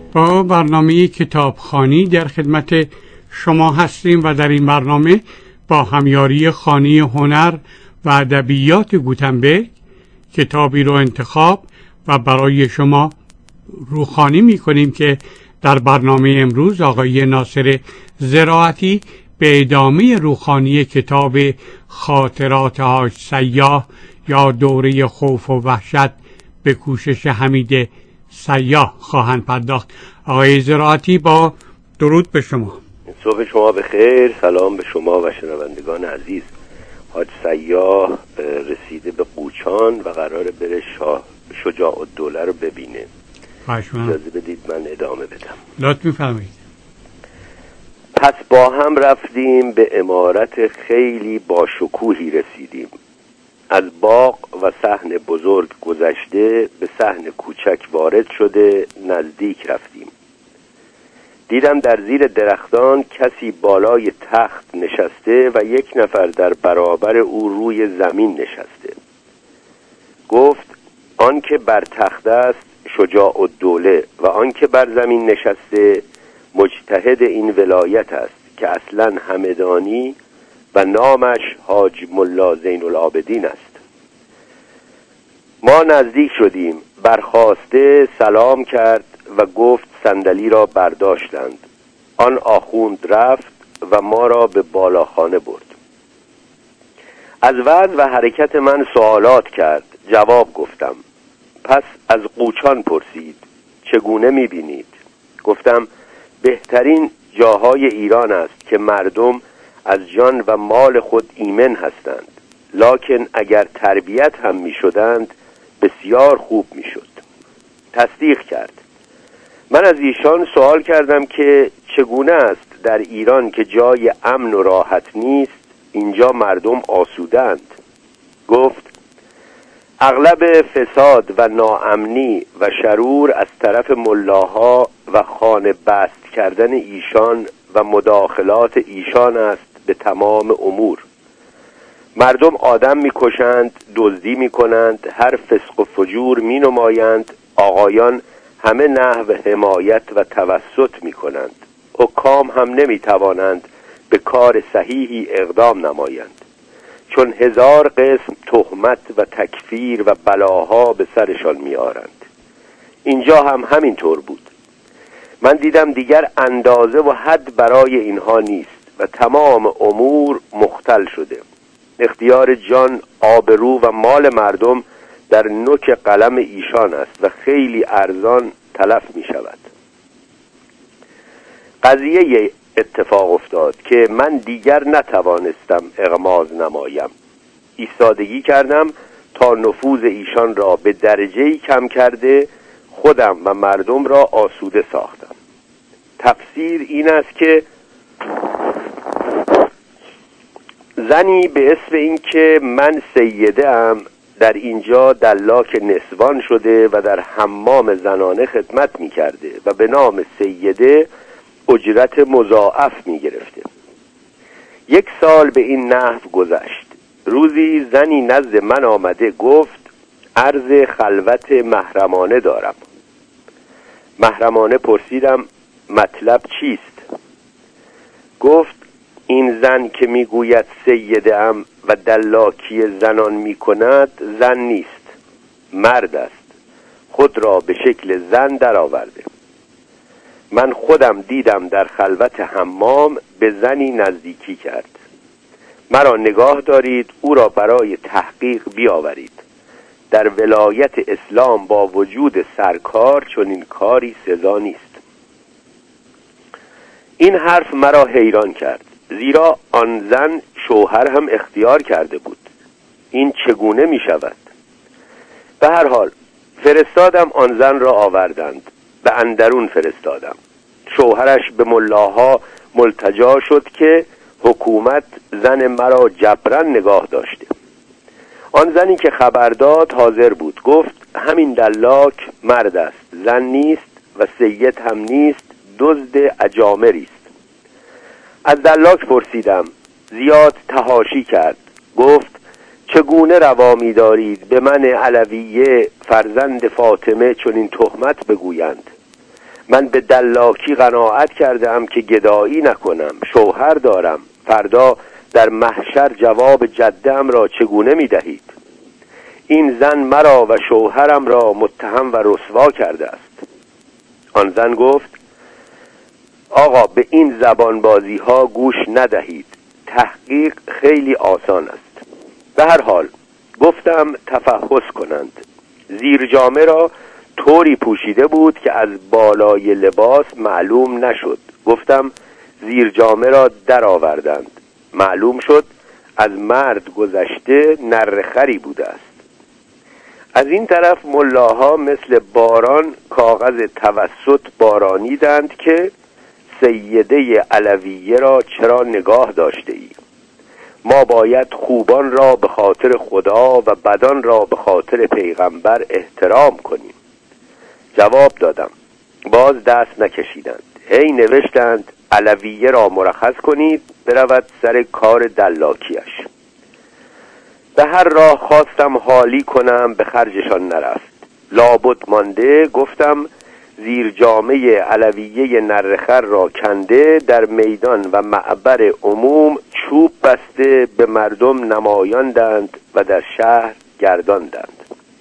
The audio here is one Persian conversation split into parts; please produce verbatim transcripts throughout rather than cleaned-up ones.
با برنامه کتابخوانی در خدمت شما هستیم و در این برنامه با همیاری خانه هنر و ادبیات گوتنبرگ کتابی رو انتخاب و برای شما روخوانی می کنیم که در برنامه امروز آقای ناصر زراعتی به ادامه روخوانی کتاب خاطرات حاج سیاح یا دوره خوف و وحشت به کوشش حمید سیاح خواهند پرداخت. آقای زراعتی با درود به شما. صبح شما بخیر. سلام به شما و شنوندگان عزیز. حاج سیاح رسیده به قوچان و قراره بره شاه شجاع الدوله رو ببینه. اجازه بدید من ادامه بدم. لطف می‌فرمایید. پس با هم رفتیم به عمارت خیلی با شکوهی رسیدیم. از باغ و صحن بزرگ گذشته به صحن کوچک وارد شده نزدیک رفتیم. دیدم در زیر درختان کسی بالای تخت نشسته و یک نفر در برابر او روی زمین نشسته. گفت آن که بر تخت است شجاع الدوله و آن که بر زمین نشسته مجتهد این ولایت است که اصلا همدانی و نامش حاج ملا زین العابدین است. ما نزدیک شدیم. برخاسته سلام کرد و گفت صندلی را برداشتند. آن آخوند رفت و ما را به بالاخانه برد. از وضع و حرکت من سوالات کرد. جواب گفتم. پس از قوچان پرسید چگونه می‌بینید؟ گفتم بهترین جاهای ایران است که مردم از جان و مال خود ایمن هستند، لکن اگر تربیت هم می شدند بسیار خوب می شد. تصدیق کرد. من از ایشان سوال کردم که چگونه است در ایران که جای امن و راحت نیست اینجا مردم آسودند؟ گفت اغلب فساد و ناامنی و شرور از طرف ملاها و خانه بست کردن ایشان و مداخلات ایشان است به تمام امور. مردم آدم میکشند، دزدی میکنند، هر فسق و فجور مینمایند. آقایان همه نحو حمایت و توسط میکنند. حکام هم نمیتوانند به کار صحیحی اقدام نمایند، چون هزار قسم تهمت و تکفیر و بلاها به سرشان میآرند. اینجا هم همین طور بود. من دیدم دیگر اندازه و حد برای اینها نیست و تمام امور مختل شده. اختیار جان، آبرو و مال مردم در نوک قلم ایشان است و خیلی ارزان تلف می شود. قضیه اتفاق افتاد که من دیگر نتوانستم اغماض نمایم. ایستادگی کردم تا نفوذ ایشان را به درجه‌ای کم کرده خودم و مردم را آسوده ساختم. تفسیر این است که زنی به اسم این که من سیده ام در اینجا دلاک نسوان شده و در حمام زنانه خدمت می کرده و به نام سیده اجرت مضاعف می گرفته. یک سال به این نحو گذشت. روزی زنی نزد من آمده گفت عرض خلوت محرمانه دارم. محرمانه پرسیدم مطلب چیست؟ گفت این زن که میگوید سیده ام و دلاکی زنان میکند زن نیست، مرد است. خود را به شکل زن درآورده. من خودم دیدم در خلوت حمام به زنی نزدیکی کرد. مرا نگاه دارید، او را برای تحقیق بیاورید. در ولایت اسلام با وجود سرکار چنین کاری سزا نیست. این حرف مرا حیران کرد، زیرا آن زن شوهر هم اختیار کرده بود. این چگونه می شود؟ به هر حال فرستادم آن زن را آوردند. به اندرون فرستادم. شوهرش به ملاها ملتجا شد که حکومت زن مرا جبران نگاه داشته. آن زنی که خبر داد حاضر بود. گفت همین دلاک مرد است، زن نیست و سید هم نیست، دزد اجامری است. از دلاک پرسیدم. زیاد تحاشی کرد. گفت چگونه روا می دارید به من علویه فرزند فاطمه چنین تهمت بگویند؟ من به دلاکی قناعت کردم که گدایی نکنم، شوهر دارم، فردا در محشر جواب جده‌ام را چگونه می دهید؟ این زن مرا و شوهرم را متهم و رسوا کرده است. آن زن گفت آقا به این زبان بازی ها گوش ندهید، تحقیق خیلی آسان است. به هر حال گفتم تفحص کنند. زیر جامه را طوری پوشیده بود که از بالای لباس معلوم نشد. گفتم زیر جامه را در آوردند. معلوم شد از مرد گذشته نرخری بوده است. از این طرف ملاها مثل باران کاغذ توسط بارانیدند که سیده علویه را چرا نگاه داشته ای؟ ما باید خوبان را به خاطر خدا و بدان را به خاطر پیغمبر احترام کنیم. جواب دادم. باز دست نکشیدند. هی نوشتند علویه را مرخص کنید برود سر کار دلاکیش. به هر راه خواستم حالی کنم، به خرجشان نرفت. لابد مانده. گفتم زیر جامعه علویه نرخر را کنده در میدان و معبر عموم چوب بسته به مردم نمایاندند و در شهر گرداندند.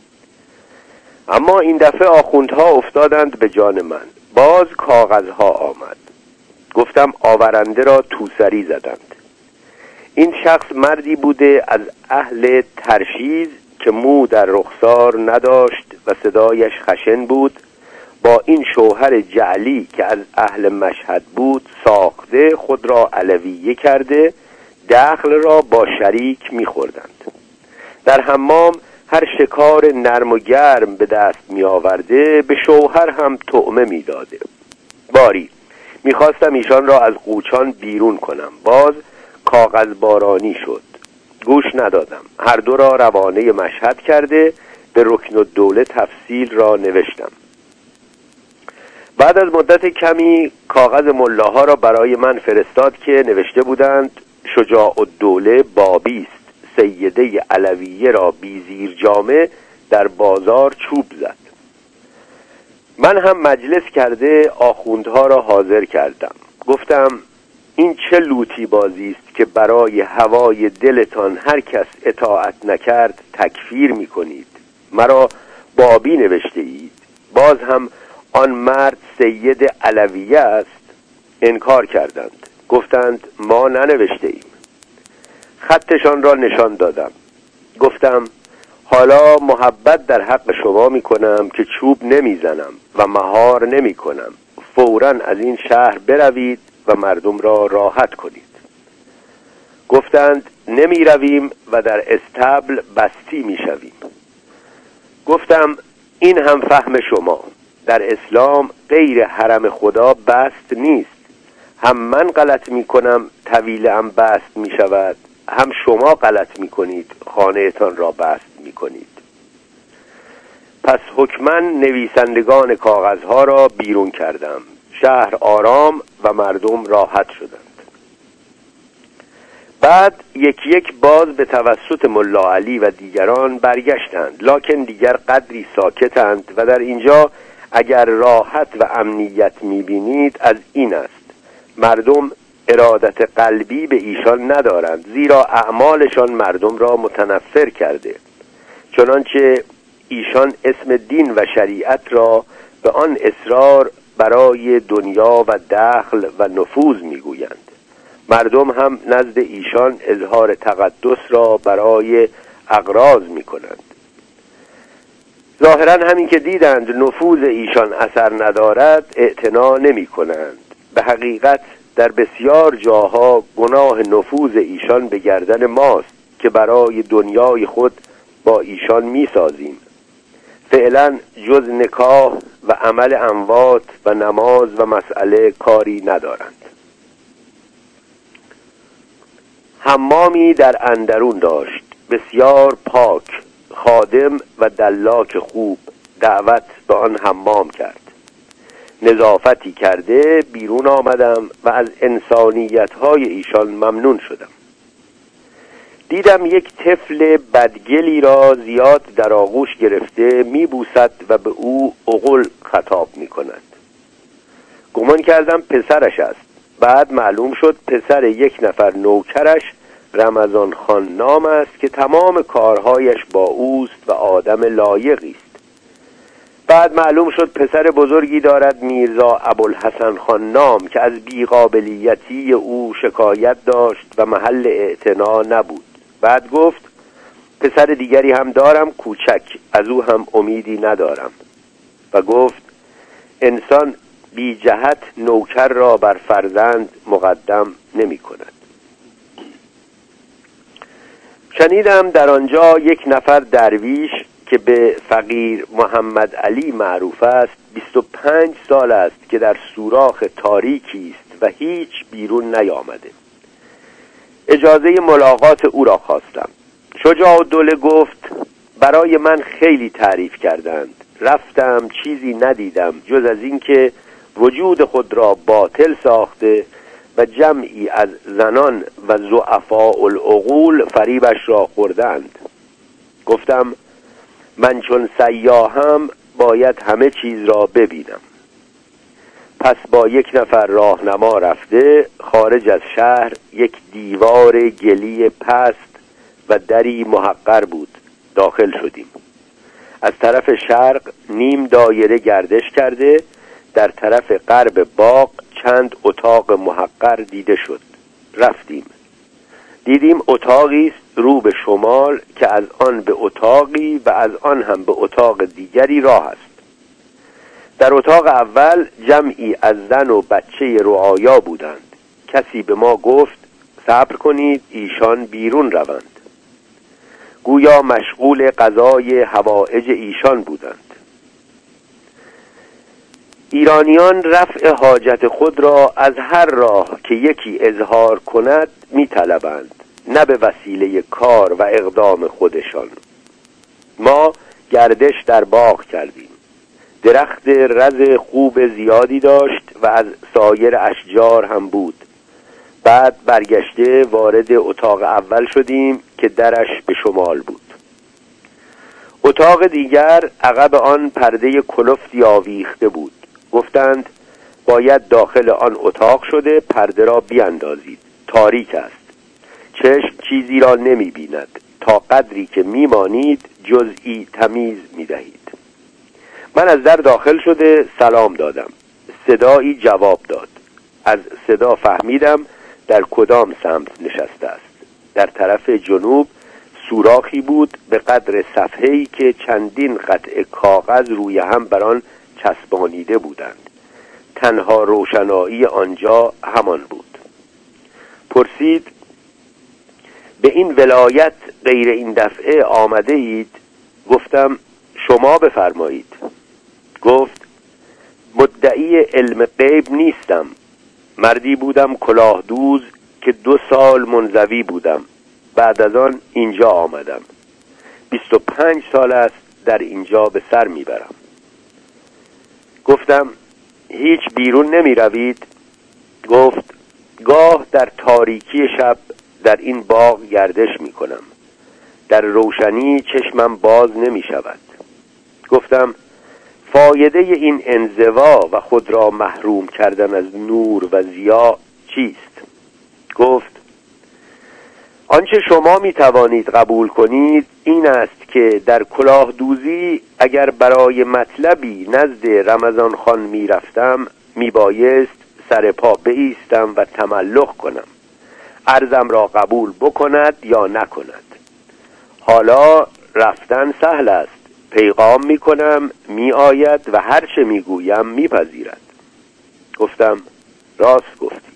اما این دفعه آخوندها افتادند به جان من. باز کاغذها آمد. گفتم آورنده را توسری زدند. این شخص مردی بوده از اهل ترشیز که مو در رخسار نداشت و صدایش خشن بود. با این شوهر جعلی که از اهل مشهد بود ساخته خود را علویه کرده، دخل را با شریک می‌خوردند. در حمام هر شکار نرم و گرم به دست می آورده به شوهر هم طعمه می داده. باری می‌خواستم ایشان را از قوچان بیرون کنم. باز کاغذ بارانی شد. گوش ندادم. هر دو را روانه مشهد کرده به رکن الدوله تفصیل را نوشتم. بعد از مدت کمی کاغذ ملاها را برای من فرستاد که نوشته بودند شجاع الدوله بابی است، سیده علویه را بی زیر جامه در بازار چوب زد. من هم مجلس کرده آخوندها را حاضر کردم. گفتم این چه لوتی بازی است که برای هوای دلتان هر کس اطاعت نکرد تکفیر می کنید. مرا بابی نوشته اید. باز هم آن مرد سید علویه است. انکار کردند. گفتند ما ننوشته ایم. خطشان را نشان دادم. گفتم حالا محبت در حق شما می کنم که چوب نمی زنم و مهار نمی کنم. فوراً از این شهر بروید و مردم را راحت کنید. گفتند نمی رویم و در استبل بستی می شویم. گفتم این هم فهم شما. در اسلام غیر حرم خدا بست نیست. هم من غلط می کنم طویلم بست می شود، هم شما غلط می کنید خانه تان را بست می کنید. پس حکماً نویسندگان کاغذها را بیرون کردم. شهر آرام و مردم راحت شدند. بعد یک یک باز به توسط ملا علی و دیگران برگشتند، لکن دیگر قدری ساکتند و در اینجا اگر راحت و امنیت می‌بینید از این است: مردم ارادت قلبی به ایشان ندارند، زیرا اعمالشان مردم را متنفر کرده، چنانچه ایشان اسم دین و شریعت را به آن اصرار برای دنیا و دخل و نفوذ میگویند. مردم هم نزد ایشان اظهار تقدس را برای اغراض میکنند. ظاهرا همین که دیدند نفوذ ایشان اثر ندارد اعتنا نمی کنند. به حقیقت در بسیار جاها گناه نفوذ ایشان به گردن ماست که برای دنیای خود با ایشان می سازیم. فعلا جز نکاح و عمل اموات و نماز و مسئله کاری ندارند. حمامی در اندرون داشت، بسیار پاک، خادم و دلاک خوب دعوت به آن حمام کرد. نظافتی کرده بیرون آمدم و از انسانیت‌های ایشان ممنون شدم. دیدم یک طفل بدگلی را زیاد در آغوش گرفته میبوسد و به او اغل خطاب میکند. گمان کردم پسرش است. بعد معلوم شد پسر یک نفر نوکرش رمضان خان نام است که تمام کارهایش با اوست و آدم لایقی است. بعد معلوم شد پسر بزرگی دارد میرزا ابوالحسن خان نام که از بیقابلیتی او شکایت داشت و محل اعتنا نبود. بعد گفت پسر دیگری هم دارم کوچک، از او هم امیدی ندارم. و گفت انسان بی جهت نوکر را بر فرزند مقدم نمی کند. شنیدم در آنجا یک نفر درویش که به فقیر محمد علی معروف است بیست و پنج سال است که در سوراخ تاریکی است و هیچ بیرون نیامده. اجازه ملاقات او را خواستم. شجاع الدوله گفت برای من خیلی تعریف کردند. رفتم چیزی ندیدم جز از این که وجود خود را باطل ساخته و جمعی از زنان و ضعفاء العقول فریبش را خوردند. گفتم من چون سیاحم باید همه چیز را ببینم. پس با یک نفر راهنما رفته خارج از شهر یک دیوار گلی پست و دری محقر بود داخل شدیم. از طرف شرق نیم دایره گردش کرده در طرف غرب باغ چند اتاق محقر دیده شد. رفتیم. دیدیم اتاقی است رو به شمال که از آن به اتاقی و از آن هم به اتاق دیگری راه است. در اتاق اول جمعی از زن و بچه رعایا بودند. کسی به ما گفت صبر کنید ایشان بیرون روند. گویا مشغول قضای حوائج ایشان بودند. ایرانیان رفع حاجت خود را از هر راه که یکی اظهار کند می طلبند، نه به وسیله کار و اقدام خودشان. ما گردش در باغ کردیم. درخت رز خوب زیادی داشت و از سایر اشجار هم بود. بعد برگشته وارد اتاق اول شدیم که درش به شمال بود. اتاق دیگر عقب آن پرده کلفتی آویخته بود. گفتند باید داخل آن اتاق شده پرده را بیاندازید، تاریک است. چشم چیزی را نمی بیند. تا قدری که می مانید جزئی تمیز می دهید. من از در داخل شده سلام دادم. صدایی جواب داد. از صدا فهمیدم در کدام سمت نشسته است. در طرف جنوب سوراخی بود به قدر صفحه‌ای که چندین قطعه کاغذ روی هم بر آن چسبانیده بودند. تنها روشنایی آنجا همان بود. پرسید به این ولایت غیر این دفعه آمده اید؟ گفتم شما بفرمایید. گفت مدعی علم غیب نیستم. مردی بودم کلاه دوز که دو سال منزوی بودم. بعد از آن اینجا آمدم. بیست و پنج سال است در اینجا به سر میبرم. گفتم هیچ بیرون نمی روید؟ گفت گاه در تاریکی شب در این باغ گردش می کنم. در روشنی چشمم باز نمی شود. گفتم فایده این انزوا و خود را محروم کردن از نور و ضیا چیست؟ گفت آنچه شما می توانید قبول کنید این است که در کلاه دوزی اگر برای مطلبی نزد رمضان خان می رفتم می بایست سر پا بایستم و تملق کنم، عرضم را قبول بکند یا نکند. حالا رفتن سهل است. پیغام می کنم می آید و هر چه می گویم می پذیرد. گفتم راست گفتی.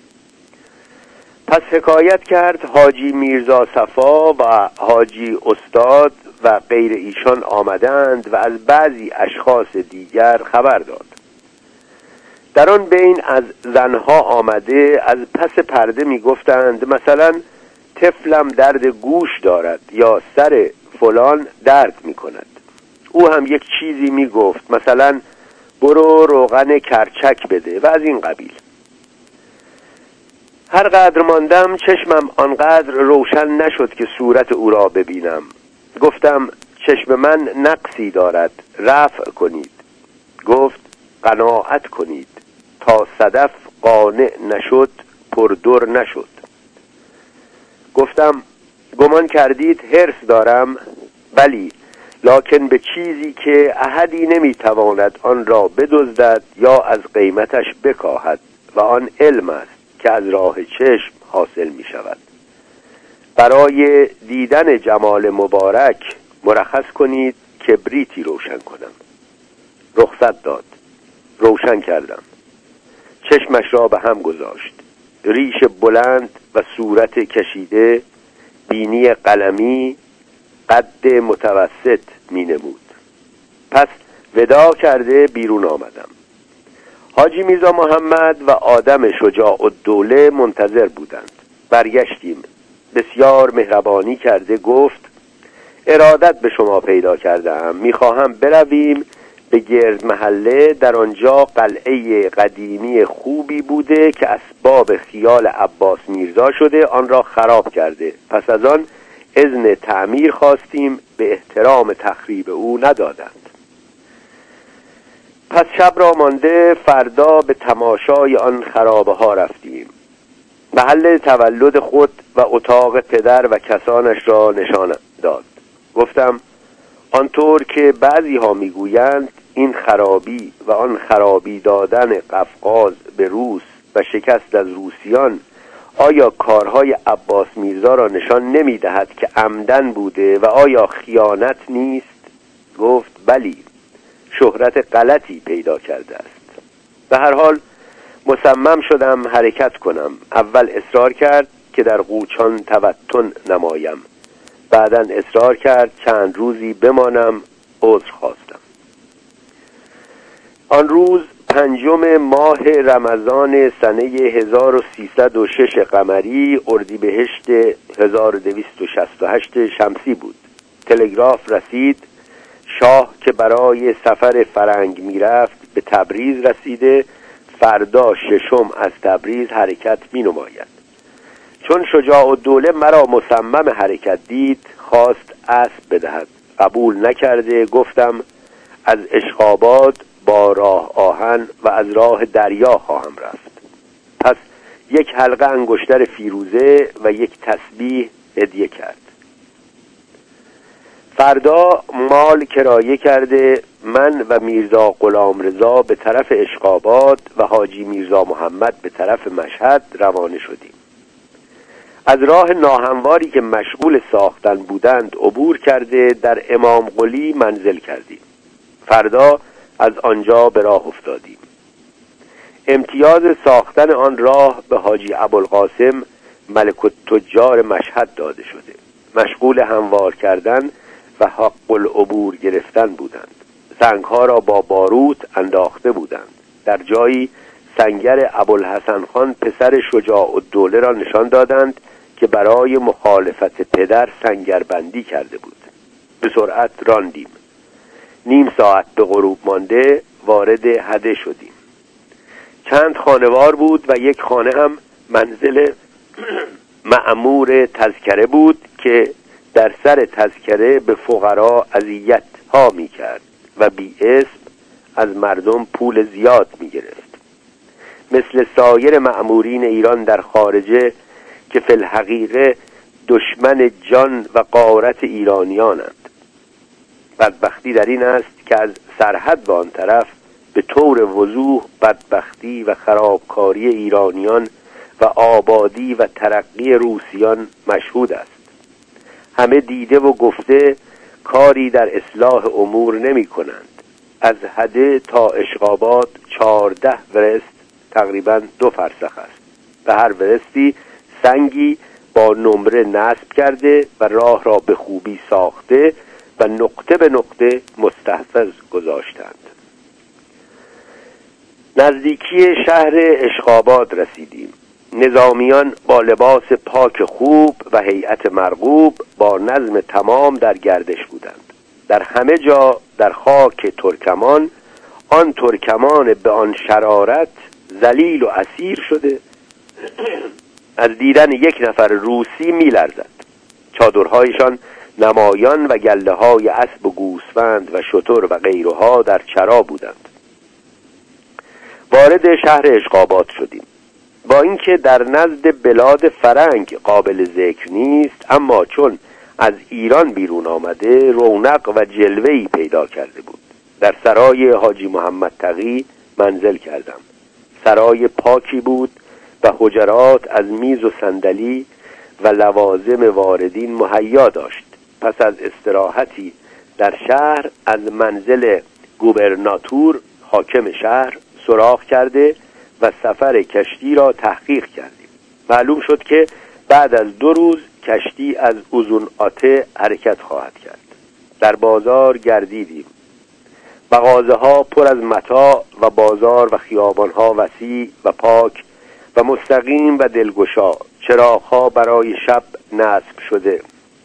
پس حکایت کرد حاجی میرزا صفا و حاجی استاد و غیر ایشان آمدند و از بعضی اشخاص دیگر خبر داد. در آن بین از زنها آمده از پس پرده می گفتند مثلا طفلم درد گوش دارد یا سر فلان درد می کند. او هم یک چیزی می گفت مثلا برو روغن کرچک بده و از این قبیل. هر قدر ماندم چشمم آنقدر روشن نشد که صورت او را ببینم. گفتم چشم من نقصی دارد، رفع کنید. گفت قناعت کنید، تا صدف قانع نشد پردر نشد. گفتم گمان کردید حرص دارم؟ بلی، لکن به چیزی که احدی نمیتواند آن را بدزدد یا از قیمتش بکاهد و آن علم است که از راه چشم حاصل می شود. برای دیدن جمال مبارک مرخص کنید کبریتی روشن کنم. رخصت داد. روشن کردم. چشمش را به هم گذاشت. ریش بلند و صورت کشیده، بینی قلمی، قد متوسط می نمود. پس ودا کرده بیرون آمدم. حاجی میرزا محمد و آدم شجاع الدوله منتظر بودند. برگشتیم. بسیار مهربانی کرده گفت ارادت به شما پیدا کردم، میخواهم برویم به گرد محله. در آنجا قلعه قدیمی خوبی بوده که اسباب خیال عباس میرزا شده، آن را خراب کرده. پس از آن اذن تعمیر خواستیم، به احترام تخریب او ندادند. پس شب را مانده فردا به تماشای آن خرابه ها رفتیم. محل تولد خود و اتاق پدر و کسانش را نشان داد. گفتم آنطور که بعضی ها میگویند این خرابی و آن خرابی دادن قفقاز به روس و شکست از روسیان آیا کارهای عباس میرزا را نشان نمیدهد که عمدن بوده و آیا خیانت نیست؟ گفت بلی، شهرت غلطی پیدا کرده است. به هر حال مصمم شدم حرکت کنم. اول اصرار کرد که در قوچان توتن نمایم، بعداً اصرار کرد چند روزی بمانم. عذر خواستم. آن روز پنجم ماه رمضان سنه هزار و سیصد و شش قمری، اردیبهشت هزار و دویست و شصت و هشت شمسی بود. تلگراف رسید شاه که برای سفر فرنگ میرفت به تبریز رسیده، فردا ششم از تبریز حرکت می نماید. چون شجاع الدوله مرا مصمم حرکت دید، خواست اسب بدهد. قبول نکرده. گفتم از اشخاباد با راه آهن و از راه دریا خواهم رفت. پس یک حلقه انگشتر فیروزه و یک تسبیح هدیه کرد. فردا مال کرایه کرده من و میرزا غلامرضا به طرف اشخاباد و حاجی میرزا محمد به طرف مشهد روانه شدیم. از راه ناهمواری که مشغول ساختن بودند عبور کرده در امام قلی منزل کردیم. فردا از آنجا به راه افتادیم. امتیاز ساختن آن راه به حاجی ابوالقاسم ملک التجار مشهد داده شده. مشغول هموار کردن و حق العبور گرفتن بودند. سنگها را با باروت انداخته بودند. در جایی سنگر ابوالحسن خان پسر شجاع الدوله را نشان دادند که برای مخالفت پدر سنگربندی کرده بود. به سرعت راندیم. نیم ساعت به غروب مانده وارد هده شدیم. چند خانوار بود و یک خانه هم منزل مأمور تذکره بود که در سر تذکره به فقرا اذیت ها می کرد و بی اسم از مردم پول زیاد می گرفت. مثل سایر مأمورین ایران در خارجه که فی الحقیقه دشمن جان و غارت ایرانیانند. بدبختی در این است که از سرحد به آن طرف به طور وضوح بدبختی و خرابکاری ایرانیان و آبادی و ترقی روسیان مشهود است. همه دیده و گفته کاری در اصلاح امور نمی کنند. از هده تا اشخاباد چهارده ورست، تقریبا دو فرسخ است. به هر ورستی سنگی با نمره نصب کرده و راه را به خوبی ساخته و نقطه به نقطه مستحفظ گذاشتند. نزدیکی شهر اشخاباد رسیدیم. نظامیان با لباس پاک خوب و هیئت مرغوب با نظم تمام در گردش بودند. در همه جا در خاک ترکمان، آن ترکمان به آن شرارت ذلیل و اسیر شده از دیدن یک نفر روسی می لرزد. چادرهایشان نمایان و گله های اسب و گوسفند و شتر و غیرها در چرا بودند. وارد شهر اشقابات شدیم. با اینکه در نزد بلاد فرنگ قابل ذکر نیست، اما چون از ایران بیرون آمده رونق و جلوه‌ای پیدا کرده بود. در سرای حاجی محمد تقی منزل کردم. سرای پاکی بود و حجرات از میز و صندلی و لوازم واردین مهیا داشت. پس از استراحتی در شهر از منزل گوبرناتور حاکم شهر سراغ کرده و سفر کشتی را تحقیق کردیم. معلوم شد که بعد از دو روز کشتی از اوزون-آته حرکت خواهد کرد. در بازار گردیدیم. مغازه ها پر از متاع و بازار و خیابان ها وسیع و پاک و مستقیم و دلگشا. چراغ ها برای شب نصب شده.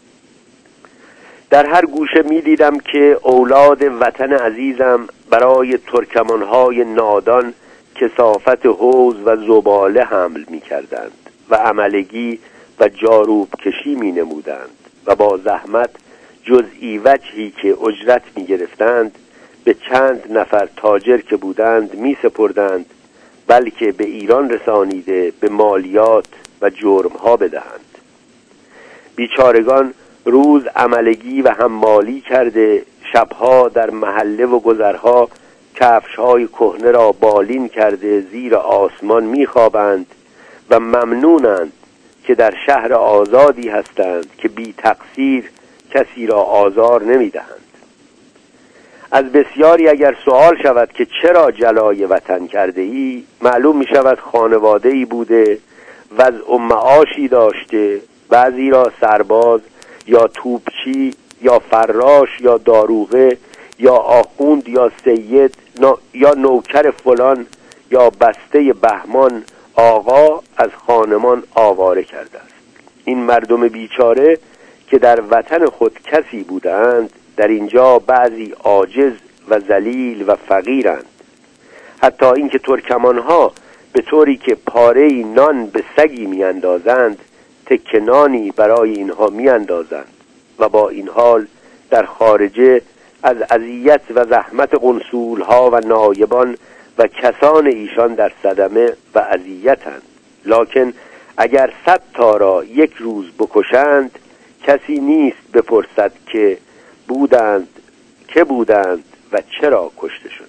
در هر گوشه می دیدم که اولاد وطن عزیزم برای ترکمان های نادان کثافت حوض و زباله حمل می کردند و عملگی و جاروب کشی می نمودند و با زحمت جزئی وجهی که اجرت می گرفتند به چند نفر تاجر که بودند می سپردند، بلکه به ایران رسانیده به مالیات و جرمها بدهند. بیچارگان روز عملگی و حمالی کرده، شبها در محله و گذرها کفش‌های کهنه را بالین کرده زیر آسمان می‌خوابند و ممنونند که در شهر آزادی هستند که بی تقصیر کسی را آزار نمی‌دهند. از بسیاری اگر سوال شود که چرا جلای وطن کرده ای، معلوم می شود خانواده ای بوده، وضع و معاشی داشته، بعضی را سرباز یا توپچی یا فراش یا داروغه یا آخوند یا سید یا نوکر فلان یا بسته بهمان آقا از خانمان آواره کرده است. این مردم بیچاره که در وطن خود کسی بودند، در اینجا بعضی عاجز و ذلیل و فقیرند. حتی اینکه ترکمانها به طوری که پاره نان به سگی میاندازند، تکه نانی برای اینها میاندازند و با این حال در خارجه از اذیت و زحمت قنصولها و نایبان و کسان ایشان در صدمه و اذیتند. لکن اگر صد تا را یک روز بکشند، کسی نیست بپرسد که بودند که بودند و چرا کشته شدند.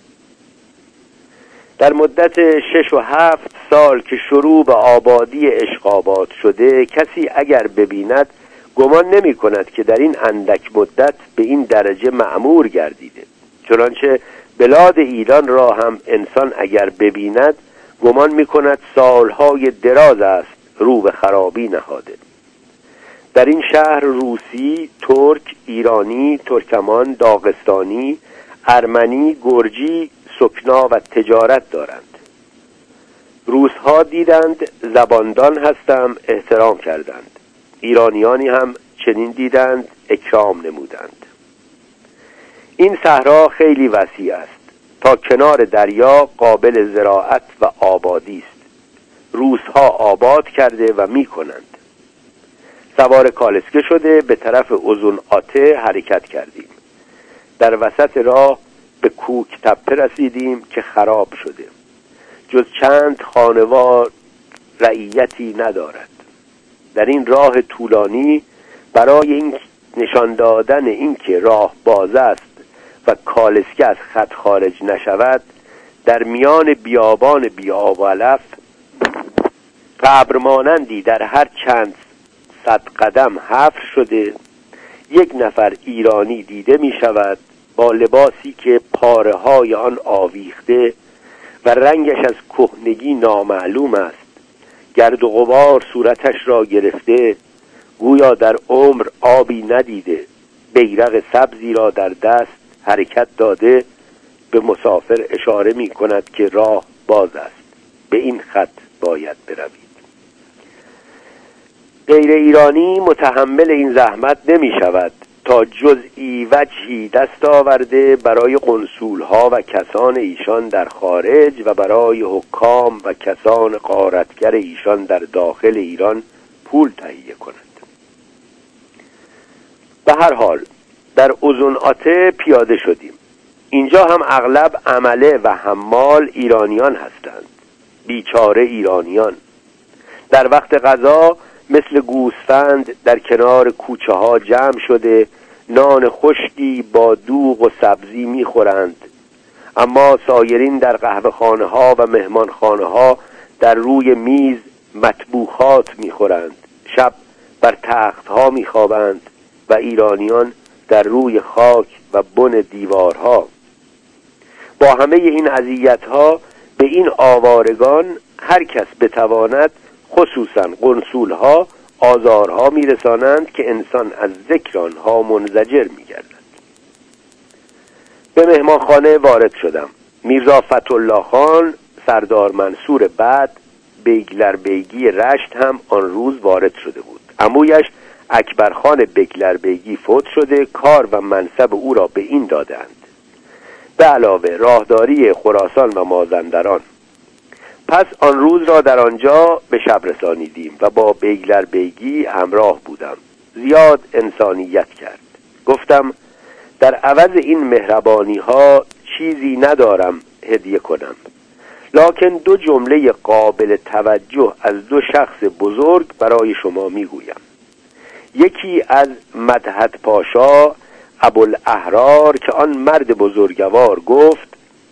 در مدت شش و هفت سال که شروع به آبادی اشقابات شده، کسی اگر ببیند گمان نمی کند که در این اندک مدت به این درجه معمور گردیده. چنانچه بلاد ایران را هم انسان اگر ببیند گمان می کند سالهای دراز است رو به خرابی نهاده. در این شهر روسی، ترک، ایرانی، ترکمان، داغستانی، ارمنی، گرجی سکنا و تجارت دارند. روس‌ها دیدند زباندان هستم، احترام کردند. ایرانیانی هم چنین دیدند، اکرام نمودند. این صحرا خیلی وسیع است. تا کنار دریا قابل زراعت و آبادی است. روس‌ها آباد کرده و می کنند. سوار کالسکه شده به طرف اوزون-آته حرکت کردیم. در وسط راه به کوک تپه رسیدیم که خراب شده. جز چند خانوار رعیتی ندارد. در این راه طولانی برای این نشان دادن اینکه راه باز است و کالسکه از خط خارج نشود، در میان بیابان بیاب و علف قبر مانندی در هر چند صد قدم حفر شده. یک نفر ایرانی دیده می شود با لباسی که پاره های آن آویخته و رنگش از کهنگی نامعلوم است. گرد و غبار صورتش را گرفته، گویا در عمر آبی ندیده. بیرق سبزی را در دست حرکت داده به مسافر اشاره می کند که راه باز است، به این خط باید بروید. غیر ایرانی متحمل این زحمت نمی شود تا جزئی وجهی دست آورده برای قنصولها و کسان ایشان در خارج و برای حکام و کسان غارتگر ایشان در داخل ایران پول تهیه کند. به هر حال در اوزون-آته پیاده شدیم. اینجا هم اغلب عمله و حمال ایرانیان هستند. بیچاره ایرانیان در وقت غذا مثل گوسفند در کنار کوچه ها جمع شده نان خشکی با دوغ و سبزی میخورند، اما سایرین در قهوه خانه ها و مهمان خانه ها در روی میز مطبوخات میخورند، شب بر تخت ها میخوابند و ایرانیان در روی خاک و بن دیوارها. با همه این اذیت‌ها به این آوارگان هر کس بتواند، خصوصا قنصول‌ها، آزارها میرسانند که انسان از ذکر آنها منزجر میگردد. به مهمانخانه وارد شدم. میرزا فتح‌الله خان، سردار منصور بعد، بیگلر بیگی رشت هم آن روز وارد شده بود. عمویش اکبرخان بیگلر بیگی فوت شده، کار و منصب او را به این دادند، به علاوه راهداری خراسان و مازندران. پس آن روز را در آنجا به شب رسانیدیم و با بیگلر بیگی همراه بودم. زیاد انسانیت کرد. گفتم در عوض این مهربانی ها چیزی ندارم هدیه کنم، لکن دو جمله قابل توجه از دو شخص بزرگ برای شما میگویم. یکی از مدحت پاشا ابوالاحرار که آن مرد بزرگوار گفت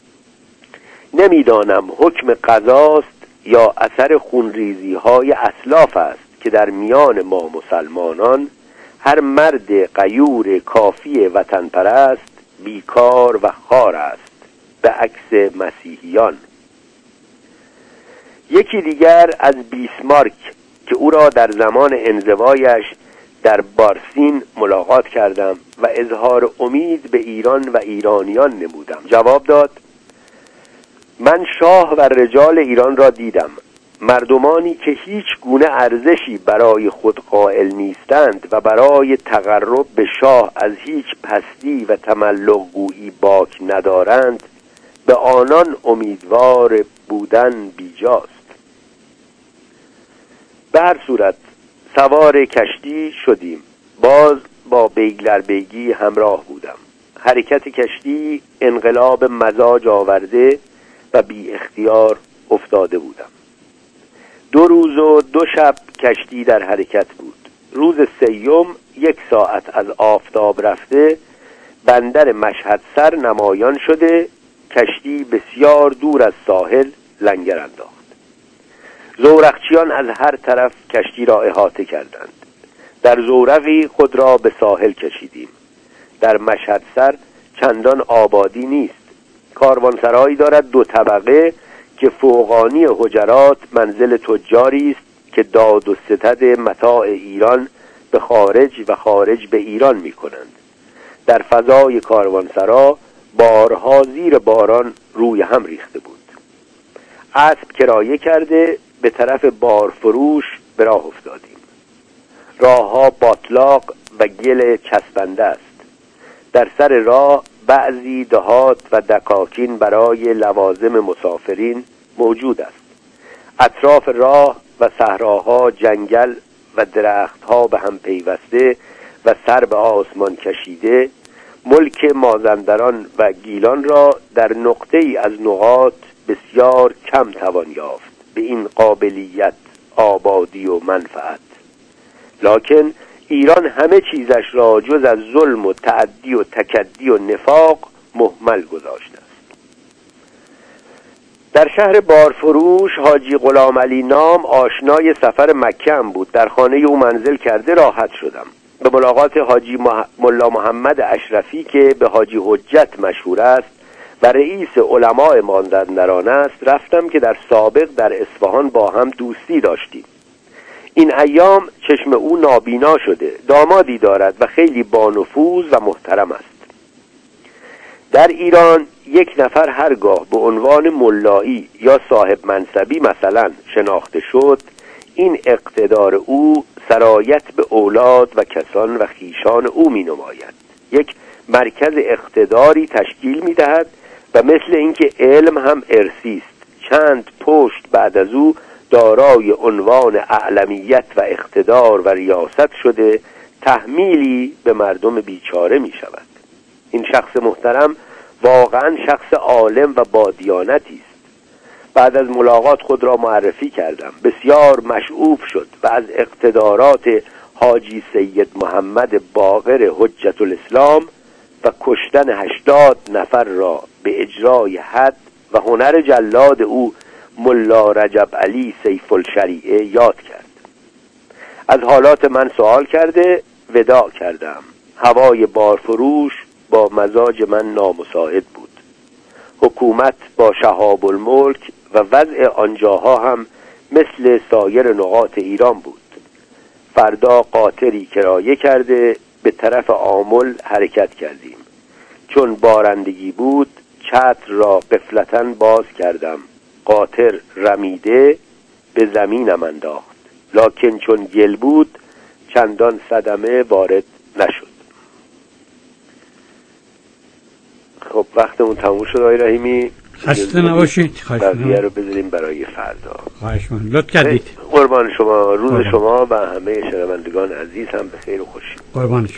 نمیدانم حکم قضاست یا اثر خونریزی های اسلاف است که در میان ما مسلمانان هر مرد غیور کافی وطن پرست بیکار و خار است، به عکس مسیحیان. یکی دیگر از بیسمارک که او را در زمان انزوایش در بارسین ملاقات کردم و اظهار امید به ایران و ایرانیان نمودم، جواب داد من شاه و رجال ایران را دیدم، مردمانی که هیچ گونه ارزشی برای خود قائل نیستند و برای تقرب به شاه از هیچ پستی و تملق گویی باک ندارند، به آنان امیدوار بودن بیجاست. به هر صورت سوار کشتی شدیم. باز با بیگلر بیگی همراه بودم. حرکت کشتی انقلاب مزاج آورده و بی اختیار افتاده بودم. دو روز و دو شب کشتی در حرکت بود. روز سیوم یک ساعت از آفتاب رفته بندر مشهد سر نمایان شده، کشتی بسیار دور از ساحل لنگر انداخت. زورقچیان از هر طرف کشتی را احاطه کردند. در زورقی خود را به ساحل کشیدیم. در مشهد سر چندان آبادی نیست. کاروانسرایی دارد دو طبقه که فوقانی حجرات منزل تجاری است که داد و ستد متاع ایران به خارج و خارج به ایران می کنند. در فضای کاروانسرا بارها زیر باران روی هم ریخته بود. اسب کرایه کرده به طرف بارفروش به راه افتادیم. راهها باطلاق و گل چسبنده است. در سر راه بعضی دهات و دکاکین برای لوازم مسافرین موجود است. اطراف راه و صحراها جنگل و درختها به هم پیوسته و سر به آسمان کشیده ملک مازندران و گیلان را در نقطه‌ای از نقاط بسیار کم توان یافت به این قابلیت آبادی و منفعت. لکن ایران همه چیزش را جز از ظلم و تعدی و تکدی و نفاق مهمل گذاشته است. در شهر بارفروش حاجی غلام علی نام آشنای سفر مکه هم بود. در خانه او منزل کرده راحت شدم. به ملاقات حاجی مح... ملا محمد اشرفی که به حاجی حجت مشهور است و رئیس علماء مازندران است رفتم که در سابق در اصفهان با هم دوستی داشتیم. این ایام چشم او نابینا شده، دامادی دارد و خیلی بانفوذ و محترم است. در ایران یک نفر هرگاه به عنوان ملایی یا صاحب منصبی مثلا شناخته شد، این اقتدار او سرایت به اولاد و کسان و خیشان او می نماید. یک مرکز اقتداری تشکیل می دهد و مثل اینکه علم هم ارثی است، چند پشت بعد از او دارای عنوان اعلمیت و اقتدار و ریاست شده تحمیلی به مردم بیچاره می شود. این شخص محترم واقعا شخص عالم و با دیانتی است. بعد از ملاقات خود را معرفی کردم. بسیار مشعوف شد و از اقتدارات حاجی سید محمد باقر حجت الاسلام و کشتن هشتاد نفر را به اجرای حد و هنر جلاد او ملا رجب علی سیف الشریعه یاد کرد. از حالات من سوال کرده وداع کردم. هوای بارفروش با مزاج من نامساعد بود. حکومت با شهاب الملک و وضع آنجاها هم مثل سایر نقاط ایران بود. فردا قاطری کرایه کرده به طرف آمل حرکت کردیم. چون بارندگی بود چتر را غفلتاً باز کردم. قاطر رمیده به زمینم انداخت، لکن چون گل بود چندان صدمه وارد نشد. خب وقتمون تموم شد آقای رحیمی. خسته نباشید. بقیه رو بذاریم برای فردا. خواهش می‌کنم. لطف کردید. قربان شما. روز قربان. شما و همه شنوندگان عزیز هم به خیر و خوشی. قربان.